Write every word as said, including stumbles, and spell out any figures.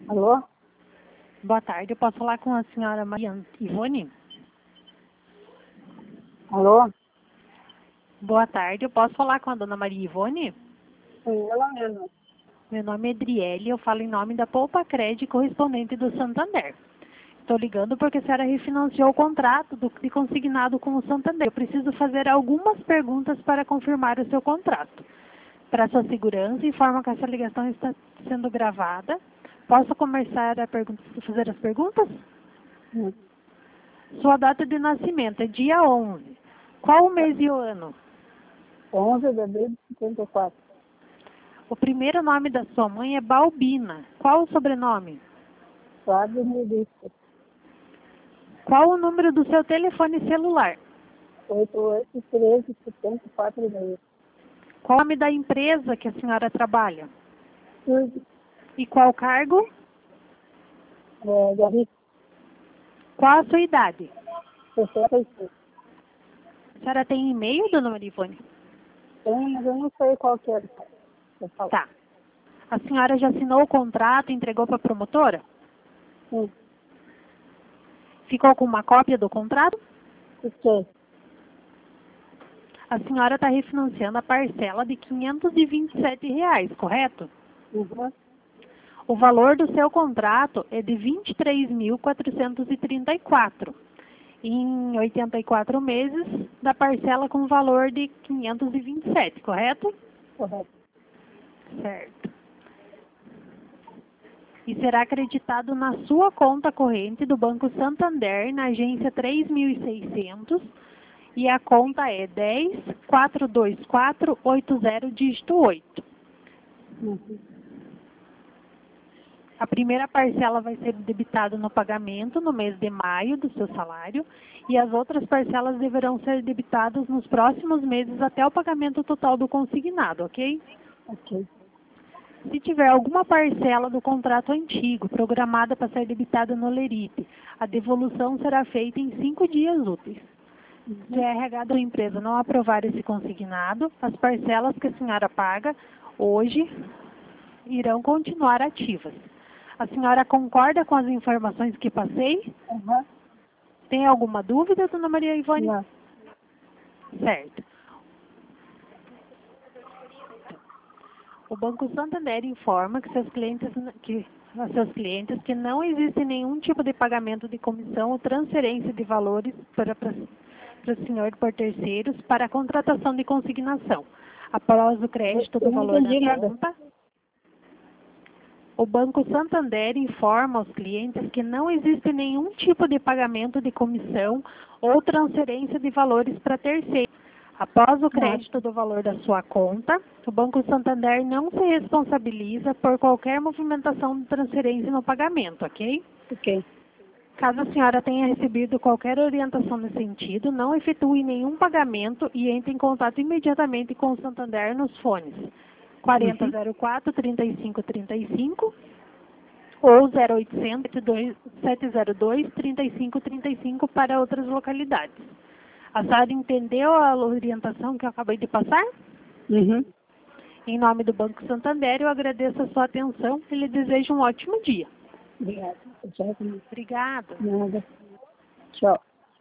Alô? Boa tarde, eu posso falar com a senhora Maria Ivone? Alô? Boa tarde, eu posso falar com a dona Maria Ivone? Sim, ela mesma. Meu nome é Adriele, eu falo em nome da Poupa Cred, correspondente do Santander. Estou ligando porque a senhora refinanciou o contrato do, de consignado com o Santander. Eu preciso fazer algumas perguntas para confirmar o seu contrato. Para sua segurança, informa que essa ligação está sendo gravada. Posso começar a pergunta, fazer as perguntas? Hum. Sua data de nascimento é dia onze. Qual o mês e o ano? onze de abril de cinquenta e quatro. O primeiro nome da sua mãe é Balbina. Qual o sobrenome? Fábio Melissa. Qual o número do seu telefone celular? oito oito treze setenta e quatro meia. Qual o nome da empresa que a senhora trabalha? Tudo. E qual o cargo? É, Garrido. Qual a sua idade? sessenta e seis. A senhora tem e-mail, dona Maria Ivone? Tem, mas eu não sei qual que é. Eu falo. Tá. A senhora já assinou o contrato e entregou para a promotora? Sim. Ficou com uma cópia do contrato? Fiquei. A senhora está refinanciando a parcela de quinhentos e vinte e sete reais, correto? Uhum. O valor do seu contrato é de vinte e três mil quatrocentos e trinta e quatro. Em oitenta e quatro meses, da parcela com valor de quinhentos e vinte e sete, correto? Correto. Certo. E será acreditado na sua conta corrente do Banco Santander, na agência três mil e seiscentos, e a conta é dez quatro dois quatro oito zero dígito oito. Uhum. A primeira parcela vai ser debitada no pagamento no mês de maio do seu salário e as outras parcelas deverão ser debitadas nos próximos meses até o pagamento total do consignado, ok? Ok. Se tiver alguma parcela do contrato antigo programada para ser debitada no Lerite, a devolução será feita em cinco dias úteis. Se a R H da empresa não aprovar esse consignado, as parcelas que a senhora paga hoje irão continuar ativas. A senhora concorda com as informações que passei? Uhum. Tem alguma dúvida, dona Maria Ivone? Não. Certo. O Banco Santander informa que seus clientes que aos seus clientes que não existe nenhum tipo de pagamento de comissão ou transferência de valores para, para, para o senhor por terceiros para a contratação de consignação. Após o crédito do Eu não valor da entendi nada. conta, o Banco Santander informa aos clientes que não existe nenhum tipo de pagamento de comissão ou transferência de valores para terceiros. Após o crédito do valor da sua conta, o Banco Santander não se responsabiliza por qualquer movimentação de transferência no pagamento, ok? Ok. Caso a senhora tenha recebido qualquer orientação nesse sentido, não efetue nenhum pagamento e entre em contato imediatamente com o Santander nos fones quarenta zero quatro, trinta e cinco trinta e cinco ou zero oitocentos, sete zero dois, trinta e cinco trinta e cinco para outras localidades. A senhora entendeu a orientação que eu acabei de passar? Uhum. Em nome do Banco Santander, eu agradeço a sua atenção e lhe desejo um ótimo dia. Obrigada. Tchau. Obrigada. Nada. Tchau.